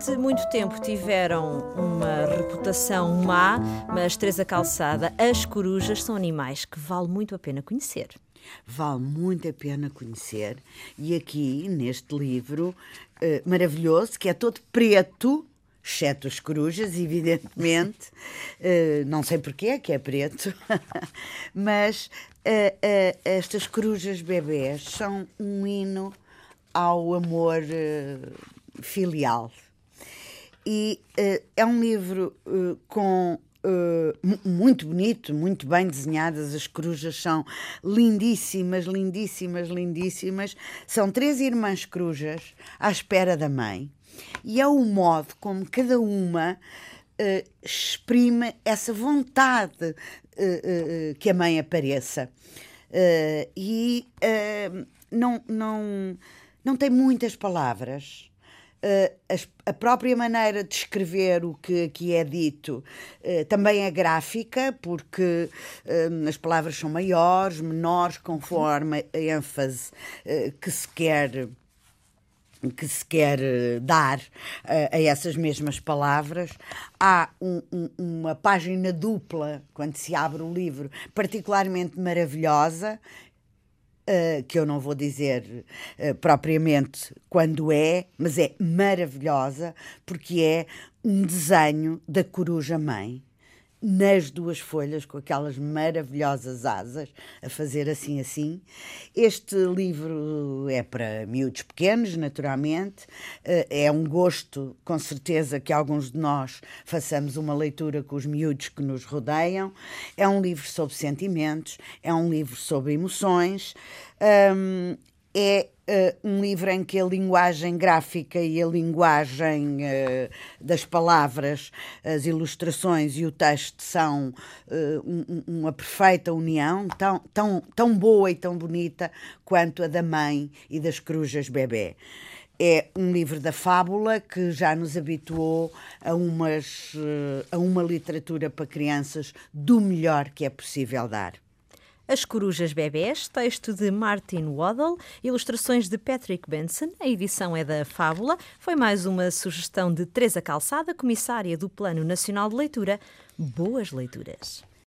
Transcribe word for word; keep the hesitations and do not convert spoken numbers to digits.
Durante muito tempo tiveram uma reputação má, mas Teresa Calçada, as corujas são animais que vale muito a pena conhecer. Vale muito a pena conhecer. E aqui, neste livro eh, maravilhoso, que é todo preto, exceto as corujas, evidentemente, uh, não sei porquê, que é preto, mas uh, uh, estas corujas bebés são um hino ao amor uh, filial. E uh, é um livro uh, com uh, muito bonito, muito bem desenhadas. As corujas são lindíssimas, lindíssimas, lindíssimas. São três irmãs corujas à espera da mãe. E é o modo como cada uma uh, exprime essa vontade uh, uh, que a mãe apareça. Uh, e uh, não, não, não tem muitas palavras. Uh, as, a própria maneira de escrever o que aqui é dito uh, também é gráfica, porque uh, as palavras são maiores, menores, conforme a ênfase uh, que se quer... que se quer dar uh, a essas mesmas palavras. Há um, um, uma página dupla, quando se abre o livro, particularmente maravilhosa, uh, que eu não vou dizer uh, propriamente quando é, mas é maravilhosa, porque é um desenho da coruja-mãe, nas duas folhas, com aquelas maravilhosas asas, a fazer assim, assim. Este livro é para miúdos pequenos, naturalmente. É um gosto, com certeza, que alguns de nós façamos uma leitura com os miúdos que nos rodeiam. É um livro sobre sentimentos, é um livro sobre emoções, um, é Uh, um livro em que a linguagem gráfica e a linguagem uh, das palavras, as ilustrações e o texto são uh, um, uma perfeita união, tão, tão, tão boa e tão bonita quanto a da mãe e das corujas bebé. É um livro da fábula que já nos habituou a, umas, uh, a uma literatura para crianças do melhor que é possível dar. As Corujas Bebés, texto de Martin Waddell, ilustrações de Patrick Benson, a edição é da Fábula. Foi mais uma sugestão de Teresa Calçada, comissária do Plano Nacional de Leitura. Boas leituras!